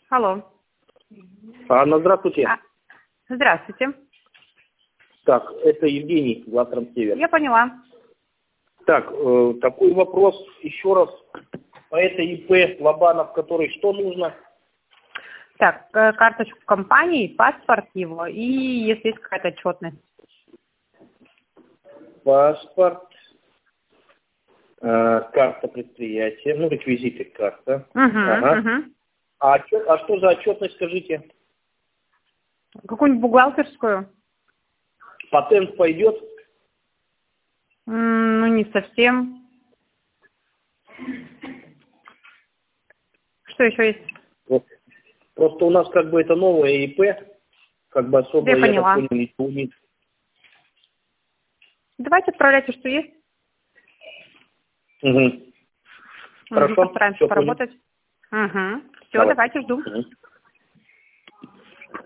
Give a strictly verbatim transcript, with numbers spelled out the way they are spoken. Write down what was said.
Алло. Анна, здравствуйте. А, здравствуйте. Так, это Евгений, Главтран Север. Я поняла. Так, э, такой вопрос еще раз. По этой ИП Лобанов, который что нужно? Так, э, карточку компании, паспорт его и если есть какая-то отчетность. Паспорт, э, карта предприятия, ну, реквизиты карта. Угу, Ага. угу. А, отчет, а что за отчетность, скажите? Какую-нибудь бухгалтерскую? Патент пойдет? М, ну, не совсем. Что еще есть? Вот. Просто у нас как бы это новое ИП, как бы особо, Я я так поняла. понял, ничего нет. Давайте отправляйте, что есть. Угу. Угу, Хорошо, постараемся все понял. поработать. Угу. Все, Давай. давайте, жду. Мгм.